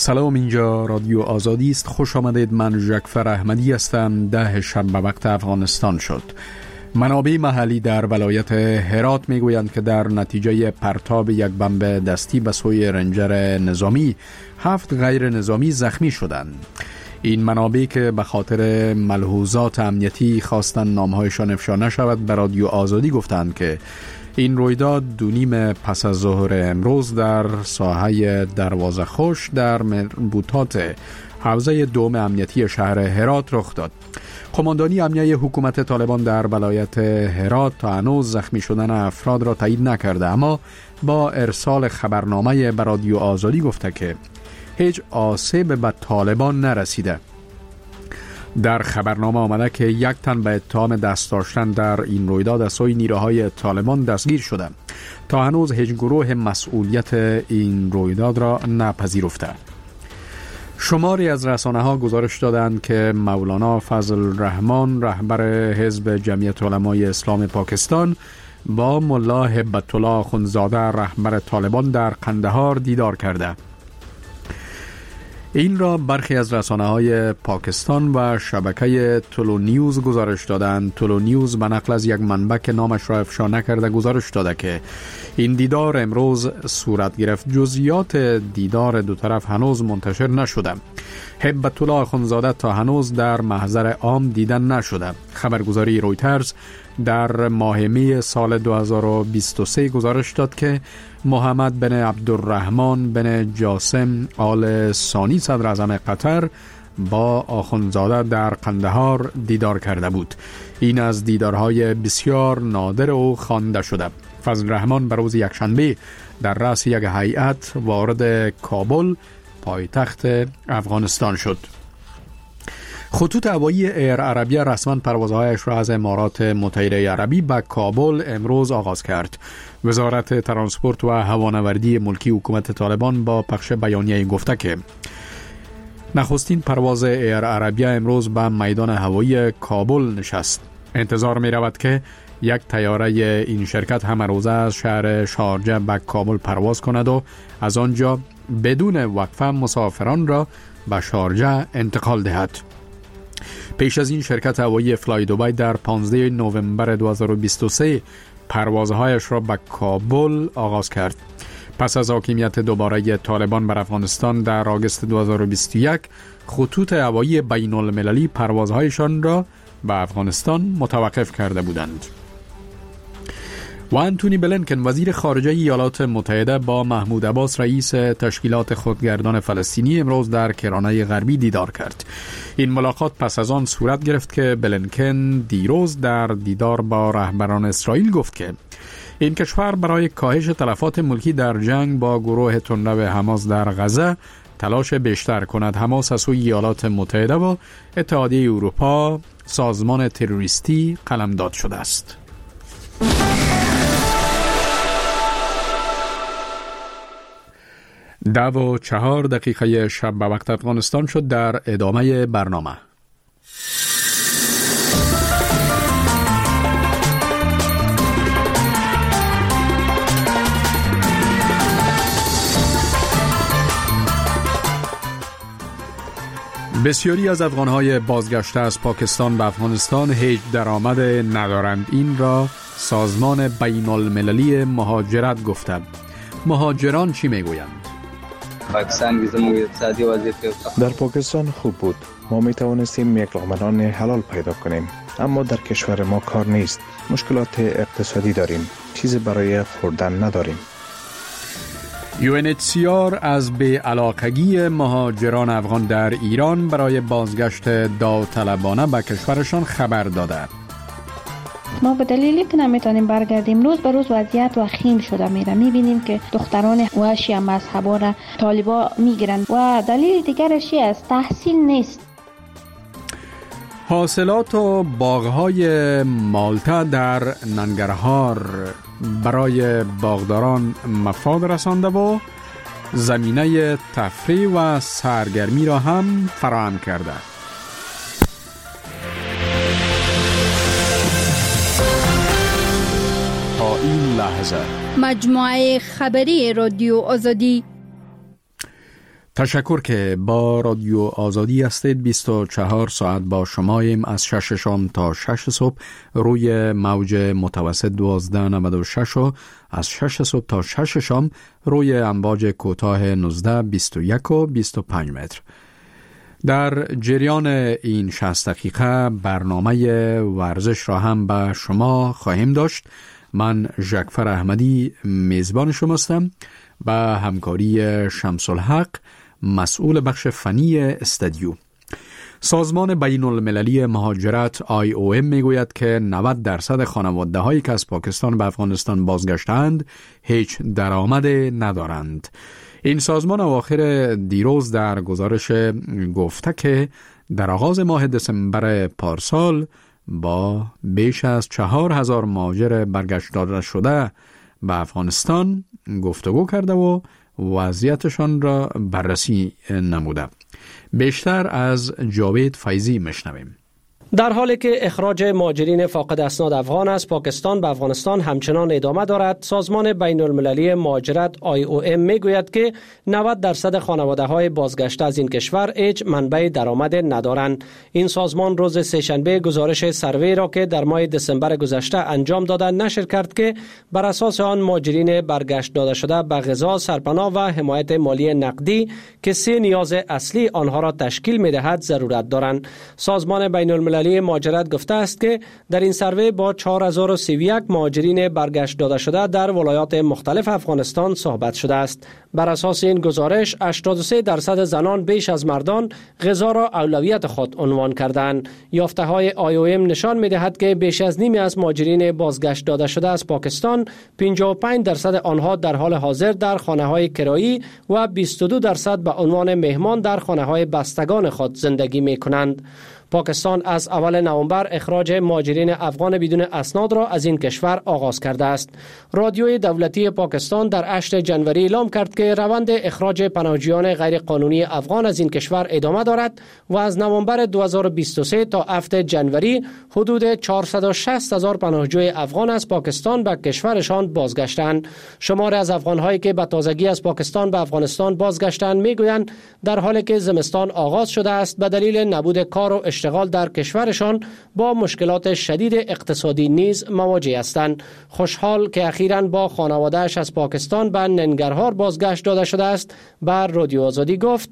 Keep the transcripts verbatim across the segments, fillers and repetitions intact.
سلام، اینجا رادیو آزادی است. خوش آمدید. من ژکفر احمدی هستم. ده شب به وقت افغانستان شد. منابع محلی در ولایت هرات میگویند که در نتیجه پرتاب یک بمب دستی به سوی رنجر نظامی هفت غیر نظامی زخمی شدند. این منابع که به خاطر ملحوظات امنیتی خواستن نامهایشان افشا نشود به رادیو آزادی گفتند که این رویداد دو نیم پس از ظهر امروز در ساحه دروازه خوش در مربوطات حوزه دوم امنیتی شهر هرات رخ داد. قماندانی امنیه حکومت طالبان در ولایت هرات تا هنوز زخمی شدن افراد را تایید نکرده، اما با ارسال خبرنامه به رادیو آزادی گفته که هیچ آسیب به طالبان نرسیده. در خبرنامه آمده که یک تن به اتهام دست داشتن در این رویداد از سوی نیروهای طالبان دستگیر شده. تا هنوز هیچ گروه مسئولیت این رویداد را نپذیرفته. شماری از رسانه‌ها گزارش دادند که مولانا فضل الرحمن رهبر حزب جمعیت علمای اسلام پاکستان با ملا هبت الله اخندزاده رهبر طالبان در قندهار دیدار کرده. این را برخی از رسانه‌های پاکستان و شبکه تولو نیوز گزارش دادند. تولو نیوز به نقل از یک منبع که نامش را افشا نکرده گزارش داده که این دیدار امروز صورت گرفت. جزئیات دیدار دو طرف هنوز منتشر نشده. هبت الله اخندزاده تا هنوز در محضر عام دیدن نشده. خبرگزاری رویترز در ماه می سال دو هزار و بیست و سه گزارش داد که محمد بن عبدالرحمن بن جاسم آل ثانی صدر اعظم قطر با آخوندزاده در قندهار دیدار کرده بود. این از دیدارهای بسیار نادر او خوانده شده. فضل الرحمن بر روز یکشنبه در رأس یک هیئت وارد کابل پایتخت افغانستان شد. خطوط هوایی ایر عربیه رسما پروازهایش را از امارات متحده عربی به کابل امروز آغاز کرد. وزارت ترانسپورت و هوانوردی ملکی حکومت طالبان با پخش بیانیه گفته که نخستین پرواز ایر عربیه امروز به میدان هوایی کابل نشست. انتظار می رود که یک طیاره این شرکت همه روزه از شهر شارجه به کابل پرواز کند و از آنجا بدون وقفه مسافران را به شارجه انتقال دهد. پیش از این شرکت هوایی فلای دوبای در پانزده نوامبر دو هزار و بیست و سه پروازهایش را به کابل آغاز کرد. پس از حاکمیت دوباره طالبان بر افغانستان در آگوست دو هزار و بیست و یک خطوط هوایی بین المللی پروازهایشان را به افغانستان متوقف کرده بودند. و انتونی بلینکن وزیر خارجه ایالات متحده با محمود عباس رئیس تشکیلات خودگردان فلسطینی امروز در کرانه غربی دیدار کرد. این ملاقات پس از آن صورت گرفت که بلینکن دیروز در دیدار با رهبران اسرائیل گفت که این کشور برای کاهش تلفات ملکی در جنگ با گروه تندرو حماس در غزه تلاش بیشتر کند. حماس از سوی ایالات متحده و اتحادیه اروپا سازمان تروریستی قلمداد شده است. دو و چهار دقیقه شب به وقت افغانستان شد. در ادامه برنامه بسیاری از افغانهای بازگشته از پاکستان به افغانستان هیچ درآمد ندارند. این را سازمان بین المللی مهاجرت گفته. مهاجران چی میگویند؟ پاکستان ویزا اقتصادی وضعیت در پاکستان خوب بود. ما می توانستیم یک لقمه نان حلال پیدا کنیم، اما در کشور ما کار نیست. مشکلات اقتصادی داریم. چیزی برای خوردن نداریم. یو ان اچ سی آر از بی‌علاقگی مهاجران افغان در ایران برای بازگشت داوطلبانه به کشورشان خبر داده. ما به دلیلی که نمیتونیم برگردیم روز به روز وضعیت وخیم شده میره. میبینیم که دختران و شیعه مذهبا را طالبا میگیرن و دلیل دیگرش است تحصیل نیست. حاصلات و باغ‌های مالتا در ننگرهار برای باغداران مفاد رسانده و زمینه تفریح و سرگرمی را هم فراهم کرده. تا این لحظه مجموعه خبری رادیو آزادی. تشکر که با رادیو آزادی هستید. بیست و چهار ساعت با شماییم از شش شام تا شش صبح روی موج متوسط دوازده نود و شش و از شش صبح تا شش شام روی امواج کوتاه نوزده بیست و یک و بیست و پنج متر. در جریان این شصت دقیقه برنامه ورزش را هم به شما خواهیم داشت. من ژکفر احمدی میزبان شما هستم با همکاری شمس الحق مسئول بخش فنی استودیو. سازمان بین المللی مهاجرت آی او ام میگوید که نود درصد خانواده هایی که از پاکستان به افغانستان بازگشتند هیچ درآمد ندارند. این سازمان اواخر دیروز در گزارش گفته که در آغاز ماه دسامبر پارسال با بیش از چهار هزار مهاجر برگشت داده شده به افغانستان گفتگو کرده و وضعیتشان را بررسی نموده. بیشتر از جاوید فیضی میشنویم. در حالی که اخراج مهاجرین فاقد اسناد افغان از پاکستان به افغانستان همچنان ادامه دارد، سازمان بین المللی مهاجرت آی او ام میگوید که نود درصد خانواده های بازگشته از این کشور هیچ منبع درآمد ندارند. این سازمان روز سه‌شنبه گزارش سروی را که در ماه دسامبر گذشته انجام داده نشر کرد که بر اساس آن مهاجرین برگشت داده شده به غذا، سرپناه و حمایت مالی نقدی که سه نیاز اصلی آنها را تشکیل می‌دهد ضرورت دارند. سازمان بین المللی مهاجرت گفته است که در این سروی با چهار هزار و سی و یک مهاجرین برگشت داده شده در ولایات مختلف افغانستان صحبت شده است. بر اساس این گزارش هشتاد و سه درصد زنان بیش از مردان غذا را اولویت خود عنوان کردند. یافته های آی او ام نشان می‌دهد که بیش از نیمی از مهاجرین بازگشت داده شده از پاکستان، پنجاه و پنج درصد آنها در حال حاضر در خانه‌های کرایی و بیست و دو درصد به عنوان مهمان در خانه‌های بستگان خود زندگی می‌کنند. پاکستان از اول نوامبر اخراج مهاجرین افغان بدون اسناد را از این کشور آغاز کرده است. رادیوی دولتی پاکستان در هشتم جنوری اعلام کرد که روند اخراج پناهجویان غیر قانونی افغان از این کشور ادامه دارد و از نوامبر دو هزار و بیست و سه تا هفتم جنوری حدود چهارصد و شصت هزار پناهجوی افغان از پاکستان به کشورشان بازگشتند. شمار از افغان‌هایی که به تازگی از پاکستان به افغانستان بازگشتند میگویند در حالی که زمستان آغاز شده است به دلیل نبود کار و اشتغال در کشورشان با مشکلات شدید اقتصادی نیز مواجه هستند. خوشحال که اخیراً با خانواده‌اش از پاکستان به ننگرهار بازگشت داده شده است بر رادیو آزادی گفت: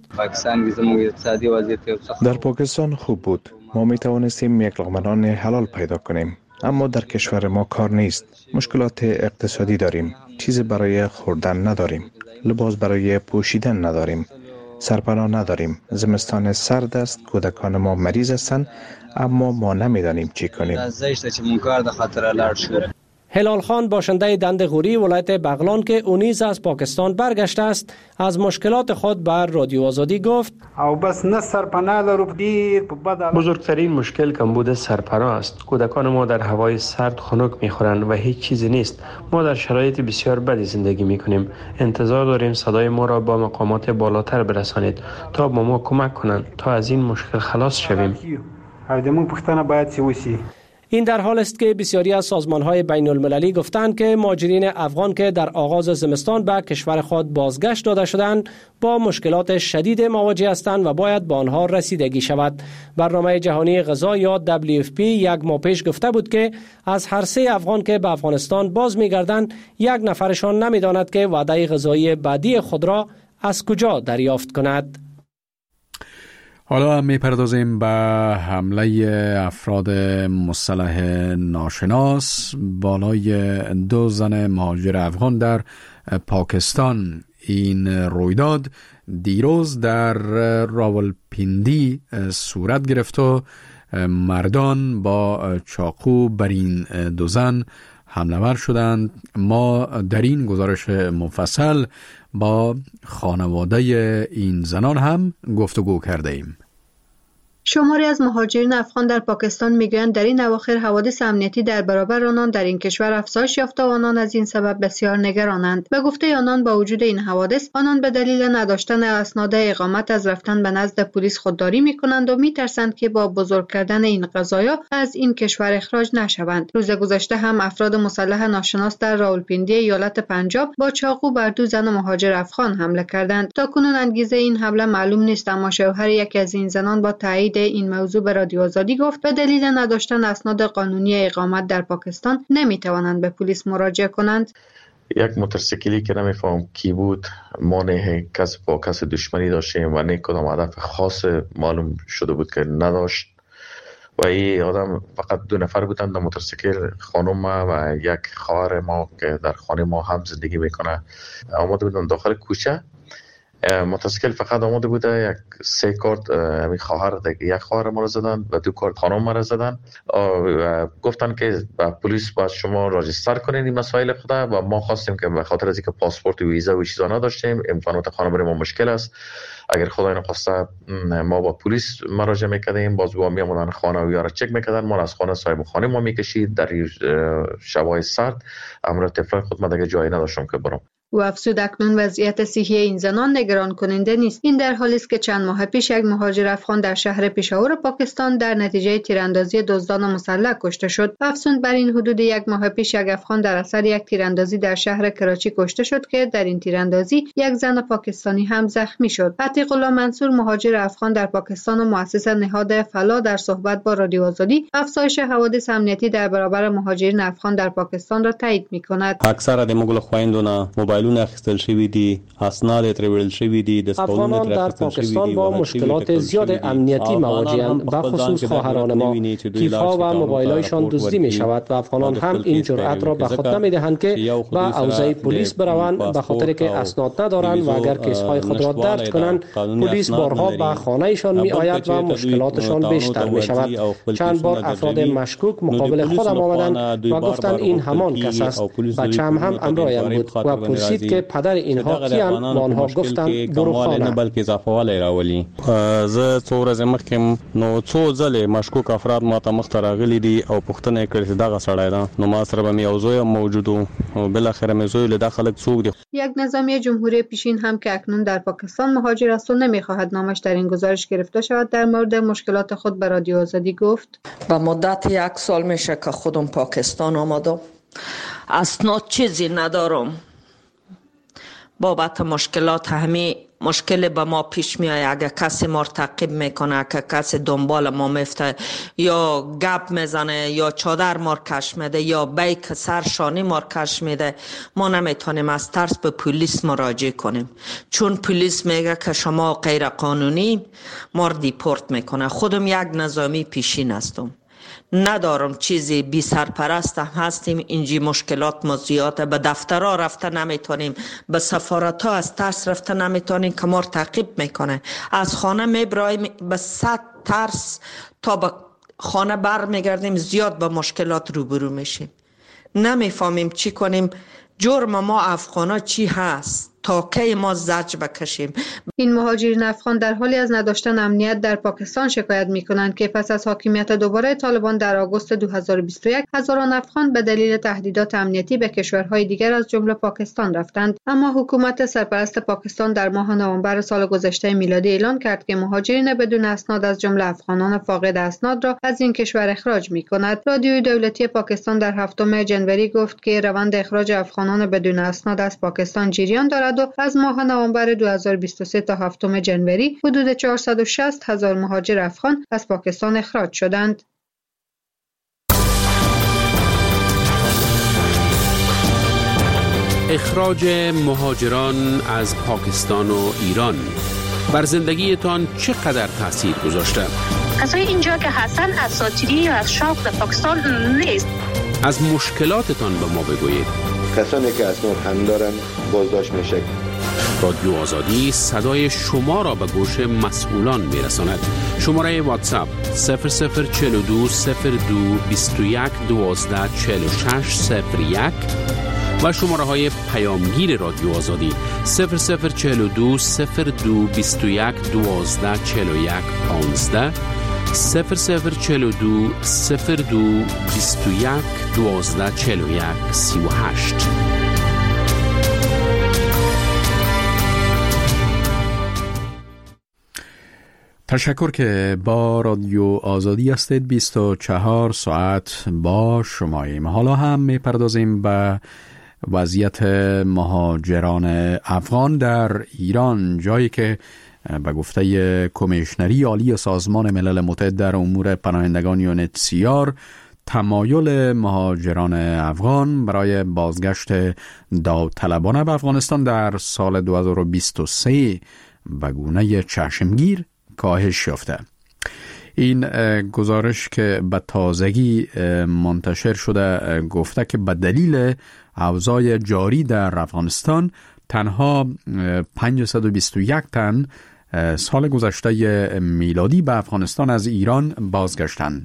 در پاکستان خوب بود. ما می توانستیم یک لقمه نان حلال پیدا کنیم، اما در کشور ما کار نیست. مشکلات اقتصادی داریم. چیز برای خوردن نداریم. لباس برای پوشیدن نداریم. سرپناه نداریم. زمستان سرد است. کودکان ما مریض هستند، اما ما نمیدانیم چی کنیم. هلال خان باشنده دند غوری ولایت بغلان که او نیز از پاکستان برگشته است از مشکلات خود بر رادیو آزادی گفت: بزرگترین مشکل کمبود سرپناه است. کودکان ما در هوای سرد خنک میخورند و هیچ چیزی نیست. ما در شرایط بسیار بدی زندگی میکنیم. انتظار داریم صدای ما را با مقامات بالاتر برسانید تا با ما کمک کنند تا از این مشکل خلاص شویم. این در حال است که بسیاری از سازمان‌های بین المللی گفتند که مهاجرین افغان که در آغاز زمستان به کشور خود بازگشت داده شدند با مشکلات شدید مواجه هستند و باید با آنها رسیدگی شود. برنامه جهانی غذا یا دبلیو اف پی یک ماه پیش گفته بود که از هر سه افغان که به افغانستان باز می‌گردند یک نفرشان نمی‌داند که وعده غذایی بعدی خود را از کجا دریافت کند. حالا میپردازیم به حمله افراد مسلح ناشناس بالای دو زن مهاجر افغان در پاکستان. این رویداد دیروز در راولپیندی صورت گرفت و مردان با چاقو بر این دو زن حمله ور شدند. ما در این گزارش مفصل با خانواده این زنان هم گفتگو کرده ایم. شماری از مهاجرین افغان در پاکستان میگویند در این اواخر حوادث امنیتی در برابر آنان در این کشور افزایش یافته و آنان از این سبب بسیار نگرانند. به گفته آنان با وجود این حوادث آنان به دلیل نداشتن اسناد اقامت از رفتن به نزد پلیس خودداری میکنند و میترسند که با بزرگ کردن این قضایا از این کشور اخراج نشوند. روز گذشته هم افراد مسلح ناشناس در راولپیندی ایالت پنجاب با چاقو بر دو زن مهاجر افغان حمله کردند. تاکنون انگیزه این حمله معلوم نیست، اما شوهر یکی از این زنان با تایید این موضوع به رادیو آزادی گفت به دلیل نداشتن اسناد قانونی اقامت در پاکستان نمیتوانند به پلیس مراجعه کنند. یک موتورسیکلی که نمیفهم کی بود، ما نه کس با کس دشمنی داشتیم و نه کدام هدف خاص معلوم شده بود که نداشت و این آدم فقط دو نفر بودند. در موتورسیکل خانم و یک خواهر ما که در خانه ما هم زندگی میکنه آمده بودن داخل کوچه. موتورسیکل فقط آمده بوده، یک سه کارت همین خواهر یک خواهر ما را زدن و دو کارت خانم ما را زدن. گفتن که با پلیس باید شما راجستر کنین این مسائل خدا و ما خواستیم که به خاطر از اینکه پاسپورت و ویزا و چیزا نداشتیم، امکانات خانه برای ما مشکل است، اگر خدای نخواسته ما با پلیس مراجعه میکردیم، باز با می آمدن خانه و یارا چک میکردن، ما از خانه صاحب خانه ما میکشید. در شبای سرد امر طفل خود ما دیگه جایی نداشتم که برام. و افزود اکنون وضعیت صحی این زنان نگران کننده نیست. این در حالی است که چند ماه پیش یک مهاجر افغان در شهر پشاور پاکستان در نتیجه تیراندازی دزدان مسلح کشته شد. افزود بر این حدود یک ماه پیش یک افغان در اثر یک تیراندازی در شهر کراچی کشته شد که در این تیراندازی یک زن پاکستانی هم زخمی شد. عتیق الله منصور مهاجر افغان در پاکستان و مؤسس نهاد فلا در صحبت با رادیو آزادی افزایش حوادث امنیتی در برابر مهاجرین افغان در پاکستان را تایید می‌کند. اکثر د مغول خويندونه موبایلونه اخیستل شوی دي، اسناد ترول شوی دي. افغانان در پاکستان با مشکلات زیاد امنیتی مواجه‌اند، به خصوص خواهران ما. کیف‌ها و موبایل‌هایشان دزدی می‌شود و افغانان هم این جرأت را به خود نمی‌دهند که به حوزه پلیس بروند، به خاطر که اسناد ندارند و اگر کیس‌های خود را درج کنند پلیس بارها به خانه‌شان می‌آید و مشکلاتشان بیشتر می‌شود. چند بار افراد مشکوک مقابل خودم آمدند و گفتند این همان کس است. بچه‌م هم همراهم بود و پرسید که پدر اینها کیان؟ آنها گفتند بروخانه. بلکې اضافه والی راولي. زه څو ورځې مخکې نو څو ځلې مشکوک افراد ما ته مخ ته راغلي دي او پوښتنه یې کړې چې دغه سړی ده. نو ما سره به مې یو زوی موجود و او بالاخره مې زوی له دا خلک څوک دي. یک نظامی جمهوری پیشین هم که اکنون در پاکستان مهاجر است و نمیخواهد نامش در این گزارش گرفته شود، در مورد مشکلات خود به رادیو آزادی گفت به مدت یک سال میشه که خودم پاکستان آمدم، اسناد چیزی ندارم. بابت مشکلات همه مشکل به ما پیش می آید. اگر کسی ما تعقیب میکنه، که کسی دنبال ما میفته یا گپ میزنه یا چادر ما کش میده یا بیک سرشانی ما کش میده، ما نمیتونیم از ترس به پلیس مراجعه کنیم، چون پلیس میگه که شما غیر قانونی، ما دیپورت میکنه. خودم یک نظامی پیشین هستم، ندارم چیزی، بی سرپرست هم هستیم. اینجی مشکلات ما زیاده، به دفترها رفته نمیتونیم، به سفارت ها از ترس رفته نمیتونیم که ما تعقیب میکنه. از خانه میبرایم به صد ترس تا به خانه بر میگردیم، زیاد به مشکلات روبرو میشیم، نمیفهمیم چی کنیم. جرم ما افغانا چی هست تا کی ما زجر بکشیم؟ این مهاجرین افغان در حالی از نداشتن امنیت در پاکستان شکایت میکنند که پس از حاکمیت دوباره طالبان در آگوست دو هزار و بیست و یک هزاران افغان به دلیل تهدیدات امنیتی به کشورهای دیگر از جمله پاکستان رفتند. اما حکومت سرپرست پاکستان در ماه نوامبر سال گذشته میلادی اعلان کرد که مهاجرین بدون اسناد از جمله افغانان فاقد اسناد را از این کشور اخراج میکند. رادیوی دولتی پاکستان در هفتم جنوری گفت که روند اخراج افغانان بدون اسناد از پاکستان جریان دارد و از ماه نوامبر دو هزار و بیست و سه تا هفتم جنوری حدود چهارصد و شصت هزار مهاجر افغان از پاکستان اخراج شدند. اخراج مهاجران از پاکستان و ایران بر زندگیتان چقدر تاثیر گذاشته؟ کسای اینجا که هستن اساطیری یا از شوق در پاکستان نیست. از مشکلاتتان به ما بگویید. کسانی که اسناد هم دارن بازداشت میشه. رادیو آزادی صدای شما را به گوش مسئولان میرساند. شماره واتساپ صفر صفر چهل و دو صفر دو بیست و یک دوازده چهل و شش صفر یک و شماره های پیامگیر رادیو آزادی صفر صفر چهل و دو صفر دو بیست و یک دوازده چهل و یک پانزده صفر صفر چهل و دو صفر دو بیست و یک دوازده چهل و یک سی و هشت. تشکر که با رادیو آزادی هستید. بیست و چهار ساعت با شماییم. حالا هم میپردازیم به وضعیت مهاجران افغان در ایران، جایی که به گفته کمیشنری عالی سازمان ملل متحد در امور پناهندگان یونیتسیار، تمایل مهاجران افغان برای بازگشت داوطلبانه به افغانستان در سال دو هزار و بیست و سه به گونه چشمگیر کاهش یافته. این گزارش که به تازگی منتشر شده گفته که به دلیل اوضاع جاری در افغانستان تنها پانصد و بیست و یک تن سال گذشته میلادی به افغانستان از ایران بازگشتند.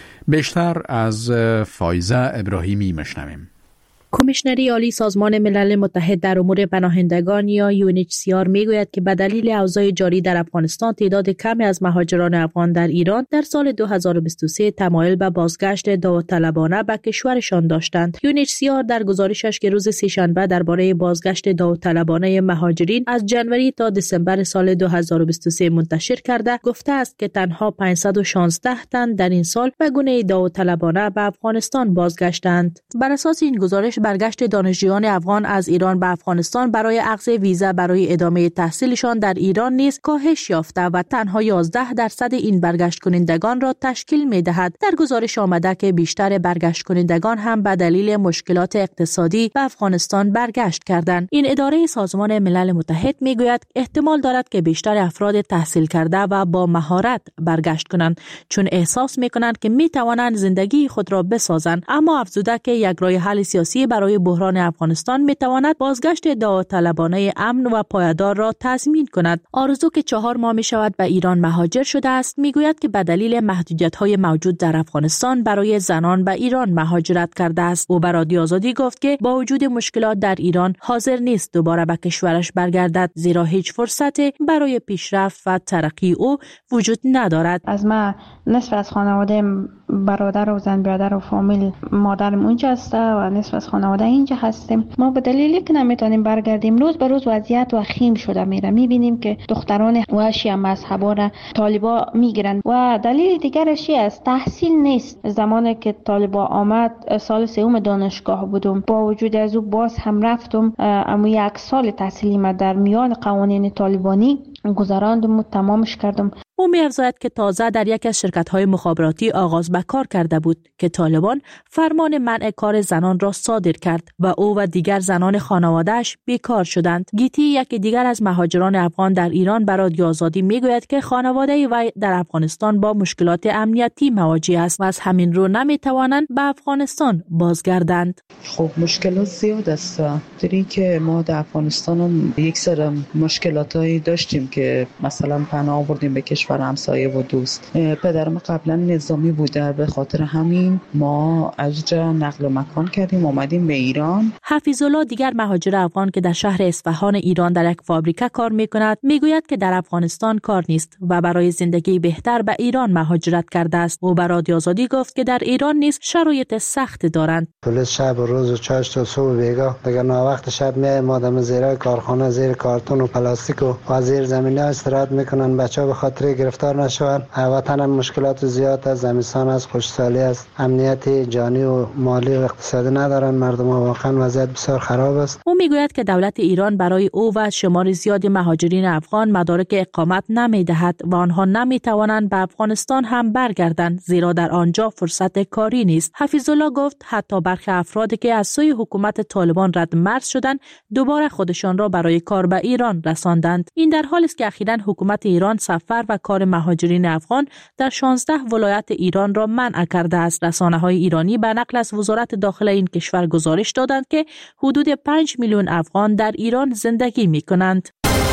بیشتر از فایزه ابراهیمی مشنویم. کمیشنری عالی سازمان ملل متحد در امور پناهندگان یا یو ان اچ سی آر میگوید که به دلیل اوضاع جاری در افغانستان تعداد کمی از مهاجران افغان در ایران در سال دو هزار و بیست و سه تمایل به بازگشت داوطلبانه به کشورشان داشتند. یو ان اچ سی آر در گزارشش که روز سه‌شنبه درباره بازگشت داوطلبانه مهاجرین از جنوری تا دسامبر سال دو هزار و بیست و سه منتشر کرده گفته است که تنها پانصد و شانزده تن در این سال به گونه داوطلبانه به افغانستان بازگشتند. بر اساس این گزارش برگشت دانشجویان افغان از ایران به افغانستان برای اخذ ویزا برای ادامه تحصیلشان در ایران نیز کاهش یافته و تنها یازده درصد این برگشت کنندگان را تشکیل می دهد. در گزارش آمده که بیشتر برگشت کنندگان هم به دلیل مشکلات اقتصادی به افغانستان برگشت کردند. این اداره سازمان ملل متحد می گوید احتمال دارد که بیشتر افراد تحصیل کرده و با مهارت برگشت کنند، چون احساس می کنند که می توانند زندگی خود را بسازند، اما افزوده که یک راه حل سیاسی برای بحران افغانستان می تواند بازگشت داوطلبانه امن و پایدار را تضمین کند. آرزو که چهار ماه می شود به ایران مهاجر شده است می گوید که به دلیل محدودیت‌های موجود در افغانستان برای زنان به ایران مهاجرت کرده است. او به رادیو آزادی گفت که با وجود مشکلات در ایران حاضر نیست دوباره به کشورش برگردد، زیرا هیچ فرصتی برای پیشرفت و ترقی او وجود ندارد. از ما نصف از خانواده برادر و زن برادر و فامیل مادرم اونجا است و نصف از خانواده اینجا هستیم. ما به دلیلی که نمیتونیم برگردیم روز به روز وضعیت وخیم شده میره. میبینیم که دختران و شیعه مذهبا را طالبا میگیرن و دلیل دیگرش است تحصیل نیست. زمانی که طالبا آمد سال سوم دانشگاه بودم، با وجود از او باز هم رفتم اما یک سال تحصیلی ما در میان قوانین طالبانی گذراندم و تمامش کردم. او می‌افزاید که تازه در یک از شرکت‌های مخابراتی آغاز به کار کرده بود که طالبان فرمان منع کار زنان را صادر کرد و او و دیگر زنان خانواده‌اش بیکار شدند. گیتی، یکی دیگر از مهاجران افغان در ایران، به رادیو آزادی میگوید که خانواده وی در افغانستان با مشکلات امنیتی مواجه است و از همین رو نمی‌توانند به افغانستان بازگردند. خب مشکلات زیاد است. دری که ما در افغانستان هم یک سر مشکلاتی داشتیم که مثلا پناه آوردیم به کشور همسایه و دوست. پدرم قبلا نظامی بوده، به خاطر همین ما از جا نقل مکان کردیم اومدیم به ایران. حفیظالله، دیگر مهاجر افغان که در شهر اصفهان ایران در یک فابریکه کار میکند، میگوید که در افغانستان کار نیست و برای زندگی بهتر به ایران مهاجرت کرده است. او به رادیو آزادی گفت که در ایران نیز شرایط سخت دارند. پلیس شب و روز و چاش تا صبح بیگاه دیگر نه وقت شب میایم آدم زیر کارخانه زیر کارتون و پلاستیک و زیر زمینه استراحت میکنن بچه‌ها به خاطر گرفتار نشوند. وطن هم مشکلات زیاد از زمستان از خشکسالی است، امنیت جانی و مالی و اقتصادی ندارن مردم، واقعا وضعیت بسیار خراب است. او میگوید که دولت ایران برای او و شمار زیادی مهاجرین افغان مدارک اقامت نمیدهد و آنها نمیتوانند به افغانستان هم برگردند، زیرا در آنجا فرصت کاری نیست. حفیظالله گفت حتی برخی افرادی که از سوی حکومت طالبان رد مرز شدند دوباره خودشان را برای کار به ایران رساندند. این در حالی است که اخیراً حکومت ایران سفر و کار مهاجرین افغان در شانزده ولایت ایران را منع کرده است. رسانه‌های ایرانی به نقل از وزارت داخله این کشور گزارش دادند که حدود پنج میلیون افغان در ایران زندگی می‌کنند.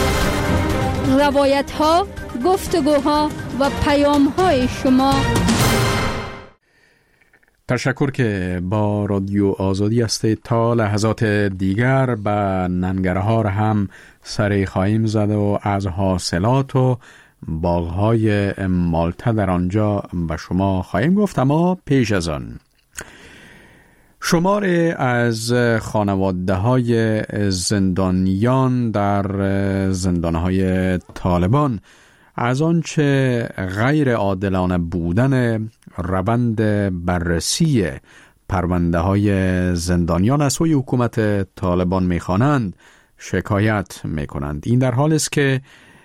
روایت‌ها، گفتگوها و پیام‌های شما. تشکر که با رادیو آزادی هستید. تا لحظات دیگر به ننگرهار هم سری خواهیم زد و از حاصلات و باغ‌های مالتا در آنجا به شما خواهیم گفت. اما پیش از آن شماری از خانواده‌های زندانیان در زندان‌های طالبان از آنچه غیر عادلانه بودن روند بررسی پرونده های زندانیان از سوی حکومت طالبان می‌خوانند شکایت می‌کنند. این در حال است که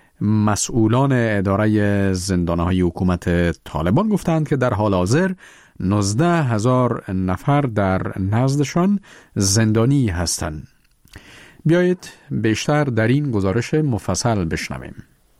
مسئولان اداره زندان‌های حکومت طالبان گفتند که در حال حاضر نوزده هزار نفر در نزدشان زندانی هستند. بیایید بیشتر در این گزارش مفصل بشنویم.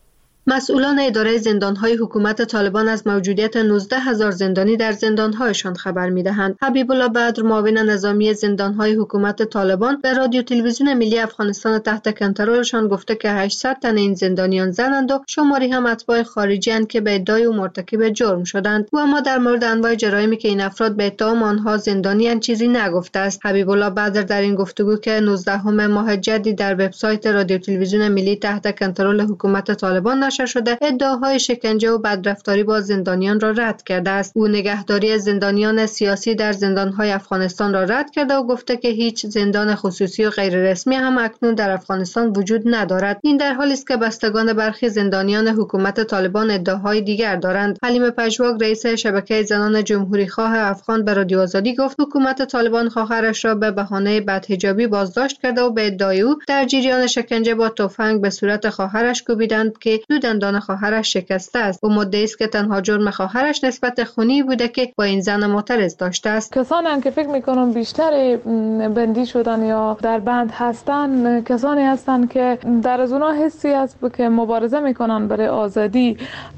مسئولان اداره زندان‌های حکومت طالبان از موجودیت نوزده هزار زندانی در زندان‌هایشان خبر می‌دهند. حبیب الله بدر، معاون نظامی زندان‌های حکومت طالبان، به رادیو تلویزیون ملی افغانستان تحت کنترلشان گفته که هشتصد تن این زندانیان زنند و شماری هم اتباع خارجی اند که به ادعای او مرتکب جرم شدند. و اما در مورد انواع جرایمی که این افراد به اتهام آنها زندانی اند چیزی نگفته است. حبیب الله بدر در این گفتگو که نوزدهم ماه جدی در وبسایت رادیو تلویزیون ملی تحت کنترل حکومت طالبان نشر شده، ادعاهای شکنجه و بدرفتاری با زندانیان را رد کرده است. او نگهداری زندانیان سیاسی در زندانهای افغانستان را رد کرده و گفته که هیچ زندان خصوصی و غیر رسمی هم اکنون در افغانستان وجود ندارد. این در حالی است که بستگان برخی زندانیان حکومت طالبان ادعاهای دیگر دارند. حلیم پژواک، رئیس شبکه زنان جمهوری خواه افغان، به رادیو آزادی گفت حکومت طالبان خواهرش را به بهانه بدحجابی بازداشت کرده و به ادعای او در جریان شکنجه با تفنگ به صورت خواهرش کوبیدند که دو دندان خواهرش شکسته است. او مدعی است که تنها جرم خواهرش نسبت خونی بوده که با این زن معترض داشته است. کسانی که فکر میکنم بیشتر بندی شدن یا در بند هستند کسانی هستند که در از اونها حسی است که مبارزه میکنن برای آزادی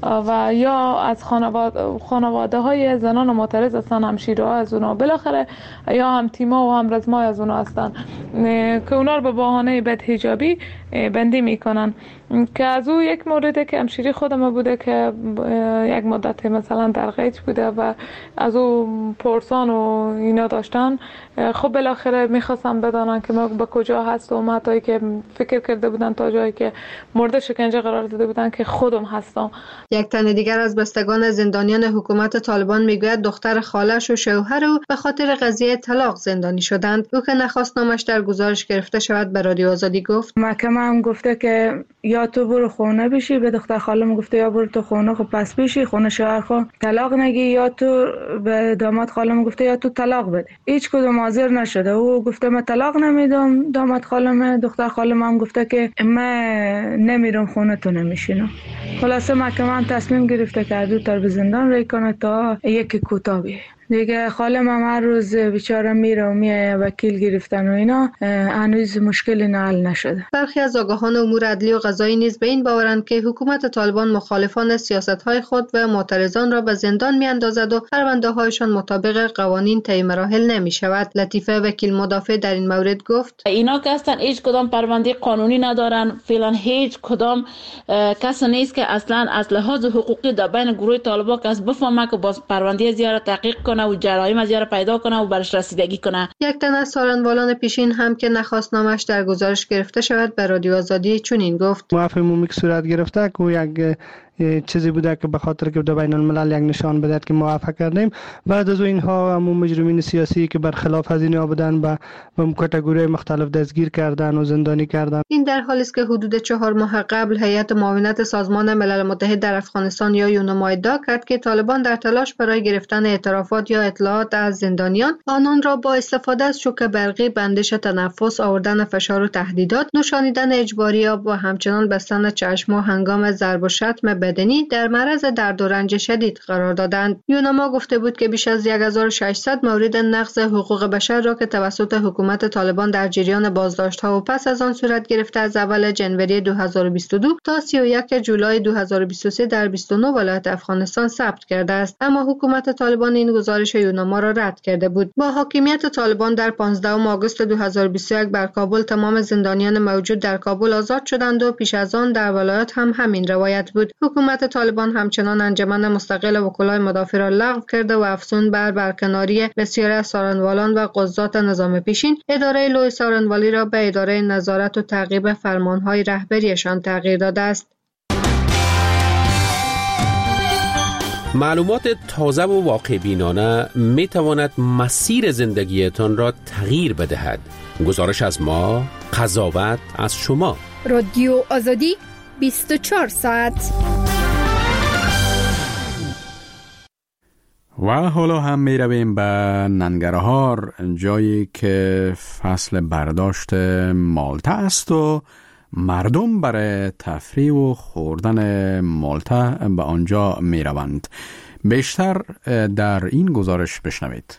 و یا از خانواده خانواده های زنان معترض هستند، همشیره ها از اونها، بالاخره یا هم تیما و هم رزمای از اونها هستند که اونا رو به بهانه بدحجابی بندی میکنن. که از او یک مورد که همشیری خودم بوده که یک مدت مثلا در قید بوده و از او پرسان و اینا داشتن. خب بالاخره میخواستم بدانن که ما به کجا هست و متایی که فکر کرده بودن تا جایی که مورد شکنجه قرار داده بودن که خودم هستم. یک تن دیگر از بستگان زندانیان حکومت طالبان میگوید دختر خالش و شوهر او به خاطر قضیه طلاق زندانی شدند. او که نخواست نامش در گزارش گرفته شود به رادیو آزادی گفت محکمه هم گفته که یا تو برو خونه بشی، به دختر خالم گفته یا برو تو خونه خب پس بشی خونه شوهر خو طلاق نگی، یا تو به داماد خالم گفته یا تو طلاق بده. هیچ کدوم حاضر نشده. او گفته من طلاق نمیدم. داماد خالم دختر خالم هم گفته که من نمیرم خونه تو نمیشینم. خلاصه محکمه تصمیم گرفته که دو تا به زندان ری کنه تا یکی کوتاه بیه. دیگه خالم هم هر روز بیچاره میره و میایه، وکیل گرفتن و اینا، هنوز مشکلی حل نشده. برخی از آگاهان امور عدلی و قضایی نیز به این باورند که حکومت طالبان مخالفان سیاست‌های خود و معترضان را به زندان میاندازد و پرونده‌هایشان مطابق قوانین طی مراحل نمی‌شود. لطیفه وکیل مدافع در این مورد گفت اینا که هستن هیچ کدام پرونده قانونی ندارن. فعلا هیچ کدام کس نیست که اصلا از لحاظ حقوقی در بین گروه طالبان کس بفهمه که باز پرونده زیارت تحقیق کنه و جرایم از یاره پیدا کنه و برش رسیدگی کنه. یک تن از سارنوالان پیشین هم که نخواست نامش در گزارش گرفته شود به رادیو آزادی چنین گفت موافق مومی که صورت گرفته که یک چیزی بوده که به خاطر که در بین الملل یک نشان بدهد که موافق کردیم. بعد از اینها همون مجرمین سیاسی که برخلاف از اینها بودن به کاتگوری مختلف دستگیر کردن و زندانی کردن. این در حالی است که حدود چهار ماه قبل هیئت معاونت سازمان ملل متحد در افغانستان یا یونما ادعا کرد که طالبان در تلاش برای گرفتن اعترافات یا اطلاعات از زندانیان آنان را با استفاده از شوک برقی، بندش تنفس، آوردن فشار و تهدیدات، نوشانیدن اجباری آب و همچنان بستن چشم و هنگام ضرب و شتم بدنی در معرض درد و رنج شدید قرار دادند. یونما گفته بود که بیش از هزار و ششصد مورد نقض حقوق بشر را که توسط حکومت طالبان در جریان بازداشت‌ها و پس از آن صورت گرفته از اول جنوری دو هزار و بیست و دو تا سی و یک جولای دو هزار و بیست و سه در بیست و نه ولایت افغانستان ثبت کرده است. اما حکومت طالبان این گزارش یونما را رد کرده بود. با حاکمیت طالبان در پانزدهم آگوست دو هزار و بیست و یک بر کابل تمام زندانیان موجود در کابل آزاد شدند و پیش از آن در ولایات هم همین روایت بود. حکومت طالبان همچنان انجمن مستقل وکلای مدافع را لغو کرده و افزون بر برکناری بسیاری از سارنوالان و قضات نظام پیشین، اداره لوی سارنوالی را به اداره نظارت و تعقیب فرمانهای رهبریشان تغییر داده است. معلومات تازه و واقع بینانه می تواند مسیر زندگیتان را تغییر بدهد. گزارش از ما، قضاوت از شما. رادیو آزادی بیست و چهار ساعت. و حالا هم می رویم به ننگرهار، جایی که فصل برداشت مالته است و مردم برای تفریح و خوردن مالته به آنجا می روند. بیشتر در این گزارش بشنوید.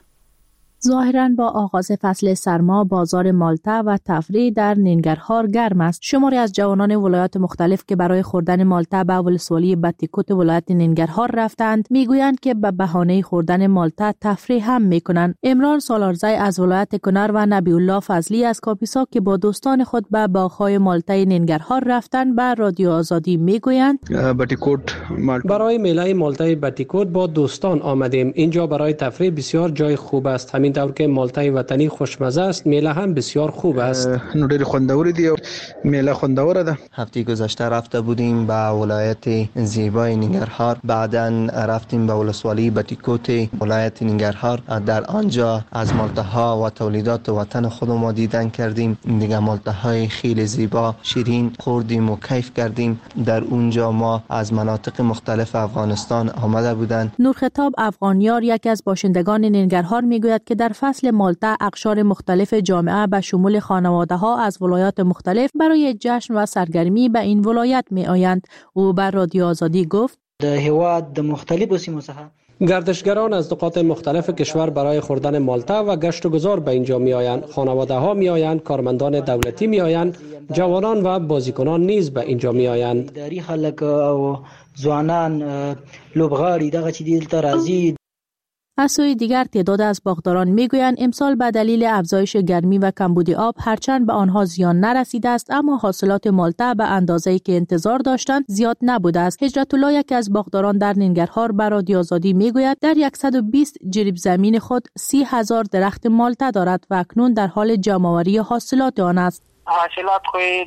ظاهراً با آغاز فصل سرما بازار مالته و تفریح در ننگرهار گرم است. شماری از جوانان ولایات مختلف که برای خوردن مالته به ولسوالی بتیکوت ولایت ننگرهار رفتند میگویند که به بهانه خوردن مالته تفریح هم میکنند. عمران سالارزی از ولایت کنر و نبی الله فضلی از کاپیسا که با دوستان خود به باغ‌های مالته ننگرهار رفتند به رادیو آزادی میگویند بتیکوت برای میله مالته بتیکوت با دوستان آمدیم. اینجا برای تفریح بسیار جای خوب است. همین طور که مالته وطنی خوشمزه است، میله هم بسیار خوب است. نو ډېر خوندور دي او میله خوندور ده. هفته گذشته رفته بودیم به ولایت زیبای ننگرهار، بعداً رفتیم به ولسوالی بتیکوت ولایت ننگرهار. در آنجا از مالته ها و تولیدات وطن خود ما دیدن کردیم. دیگه مالته های خیلی زیبا شیرین خوردیم و کیف کردیم. در اونجا ما از مناطق مختلف افغانستان آمده بودند. نورخطاب افغانیار یکی از باشندگان ننگرهار میگوید که در فصل مالته اقشار مختلف جامعه به شمول خانواده ها از ولایات مختلف برای جشن و سرگرمی به این ولایت می آیند. او بر رادیو آزادی گفت د هیواد د مختلفو سیمو څخه گردشگران از نقاط مختلف کشور برای خوردن مالته و گشت و گذار به اینجا می آیند. خانواده ها می آیند، کارمندان دولتی می آیند، جوانان و بازیکنان نیز به اینجا می آیند. اداري خلک او ځوانان لوبغاړي دغه چې دلته راځي. از سوی دیگر تعداد از باغداران میگویند امسال به دلیل افزایش گرمی و کمبود آب هرچند به آنها زیان نرسیده است، اما حاصلات مالته به اندازه‌ای که انتظار داشتند زیاد نبوده است. هجرت الله یکی از باغداران در ننگرهار به رادیو آزادی میگوید در صد و بیست جریب زمین خود سی هزار درخت مالته دارد و اکنون در حال جمع‌آوری حاصلات آن است. حاصلات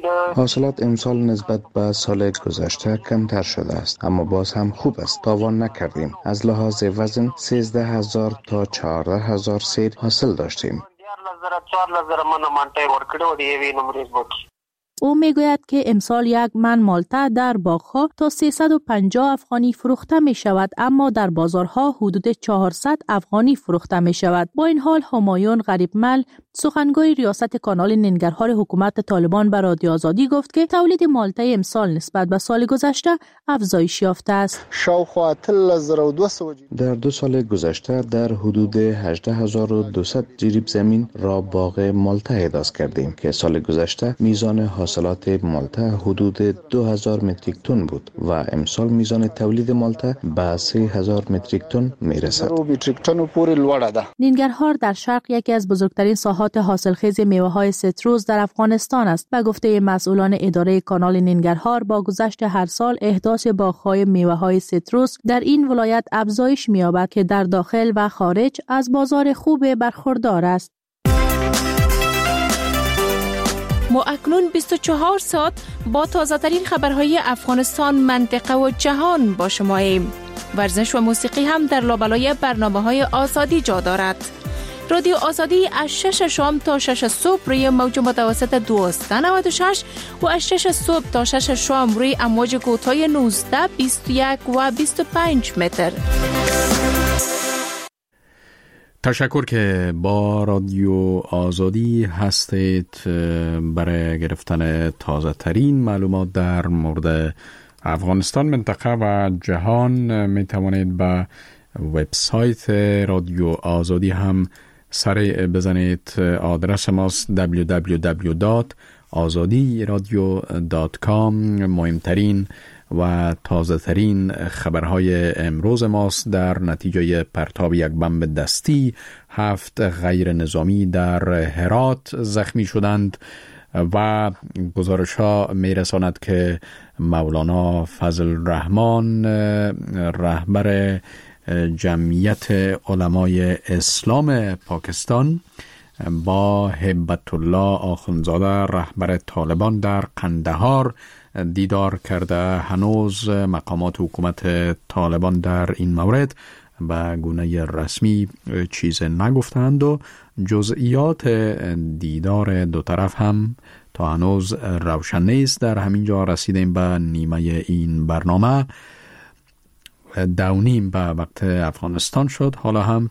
حاصلات امسال نسبت به سال گذشته کمتر شده است، اما باز هم خوب است. تاوان نکردیم. از لحاظ وزن سیزده هزار تا چهارده هزار سیر حاصل داشتیم. او میگوید که امسال یک من مالته در باغ‌ها تا سیصد و پنجاه افغانی فروخته می شود، اما در بازارها حدود چهارصد افغانی فروخته می شود. با این حال همایون غریبمل سخنگوی ریاست کانال ننگرهار حکومت طالبان به رادیو آزادی گفت که تولید مالته امسال نسبت به سال گذشته افزایش یافته است. در دو سال گذشته در حدود هجده هزار و دویست جریب زمین را باغ مالته احداث کردیم که سال گذشته میزان حاصلات مالته حدود دو هزار متریک تن بود و امسال میزان تولید مالته به سه هزار متریک تن میرسد. ننگرهار در شرق یکی از بزرگترین ساحات حاصلخیز میوه‌های سیتروس در افغانستان است. به گفته مسئولان اداره کانال ننگرهار با گذشت هر سال احداث باغ‌های میوه‌های سیتروس در این ولایت افزایش می‌یابد که در داخل و خارج از بازار خوب برخوردار است. ما اکنون بیست و چهار ساعت با تازه ترین خبرهای افغانستان، منطقه و جهان با شماییم. ورزش و موسیقی هم در لابلای برنامه‌های آزادی جا دارد. رادیو آزادی از شش شام تا شش صبح روی موج متوسط دویست و نود و شش و از شش صبح تا شش شام روی امواج کوتاه نوزده، بیست و یک و بیست و پنج متر. تشکر که با رادیو آزادی هستید. برای گرفتن تازه ترین معلومات در مورد افغانستان، منطقه و جهان می توانید به وبسایت رادیو آزادی هم سر بزنید. آدرس ماست دبلیو دبلیو دبلیو دات آزادی رادیو دات کام. مهمترین و تازه ترین خبرهای امروز ماست. در نتیجه پرتاب یک بمب دستی هفت غیر نظامی در هرات زخمی شدند و گزارش ها می رساند که مولانا فضل الرحمن رهبر جمعیت علمای اسلام پاکستان با هبت الله آخونزاده رهبر طالبان در قندهار دیدار کرده. هنوز مقامات حکومت طالبان در این مورد به گونه رسمی چیز نگفتند و جزئیات دیدار دو طرف هم تا هنوز روشن نیست. در همین جا رسیدیم به نیمه این برنامه. دو نیم به وقت افغانستان شد. حالا هم